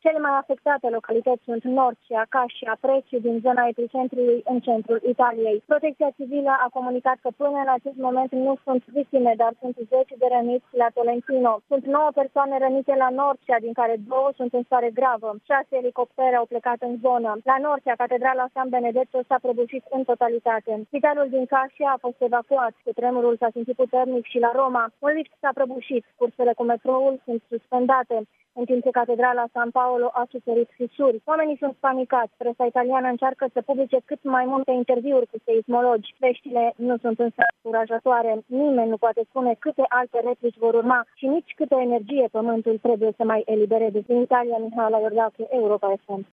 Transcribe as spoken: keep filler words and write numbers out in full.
Cele mai afectate localități sunt Norcia, Cascia, Preciu din zona epicentrului în centrul Italiei. Protecția civilă a comunicat că până în acest moment nu sunt victime, dar sunt zece de răniți la Tolentino. Sunt nouă persoane rănite la Norcia, din care două sunt în stare gravă. Șase elicoptere au plecat în zonă. La Norcia, catedrala San Benedetto s-a prăbușit în totalitate. Spitalul din Cascia a fost evacuat. Cutremurul s-a simțit puternic și la Roma. Un lift s-a prăbușit. Cursele cu metroul sunt suspendate, în timp ce catedrala San Paolo a suferit fisuri. Oamenii sunt panicați. Presa italiană încearcă să publice cât mai multe interviuri cu seismologi. Veștile nu sunt însă încurajatoare. Nimeni nu poate spune câte alte replici vor urma și nici câtă energie pământul trebuie să mai elibereze. Din Italia, Mihaela Iordache, Europa F M.